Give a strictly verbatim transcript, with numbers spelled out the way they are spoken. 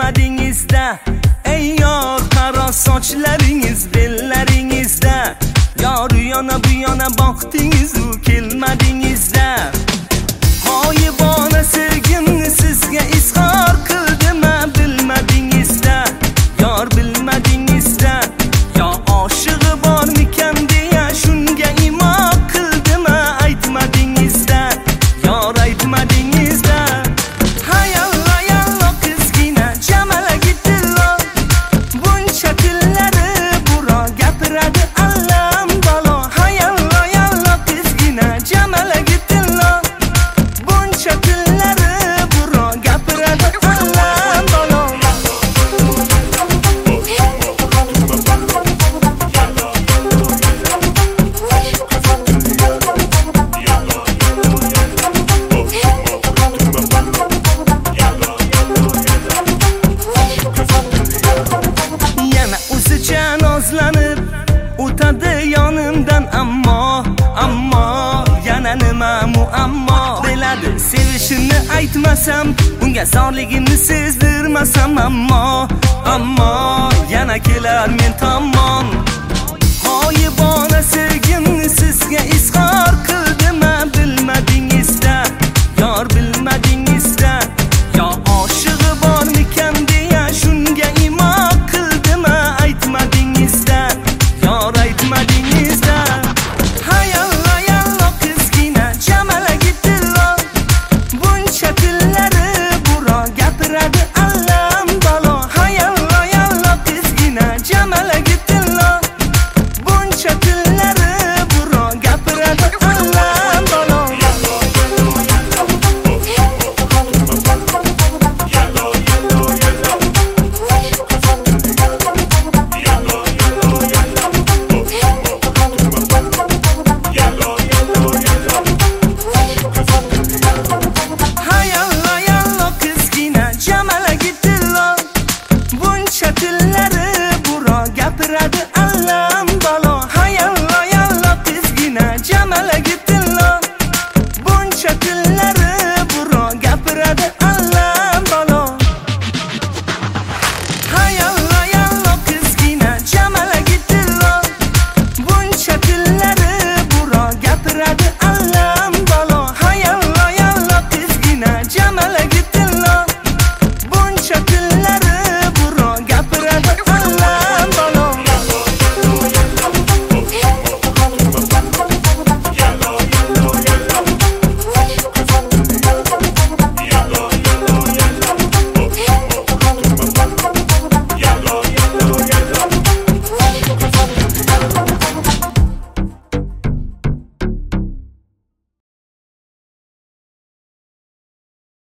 kelmadingizda, ey yor qaro sochlaringiz bellaringizda, yor u yana bu yana boqdingiz u kelmadingizda. G'oyibona sevgimni sizga izhor qildim, bilmadingizda, yor bilmadingizda, yo oshig'i bormikan deya shunga imo qildim, aytmadingizda, yor aytmadingizda. Hayallo yallo qizgina jamala gittillo, buncha kunlari buro gapiradi allam balo. Hayallo yallo qizgina jamala gittillo, buncha kunlari buro gapiradi allam balo. Yana o'zicha nozlanib o'tadi yonimdan, ammo ammo yana nima muammo? Biladi sevishimni aytmasam, unga zorligimni sezdirmasam, ammo ammo yana kelar men tomon. G'oyibona sevgimni sizga izhor qildim, bilmadingizda, yor bilmadingizda, yo oshig'i bormikan deya shunga imo qildim, aytmadingizda, yor aytmadingizda. Hayallo yallo qizgina jamala gittillo, buncha kunlari buro gapiradi allam balo. Hayallo yallo qizgina jamala gittillo, buncha kunlari buro gapiradi allam balo. Hayallo yallo qizgina jamala gittillo, buncha kunlari buro gapiradi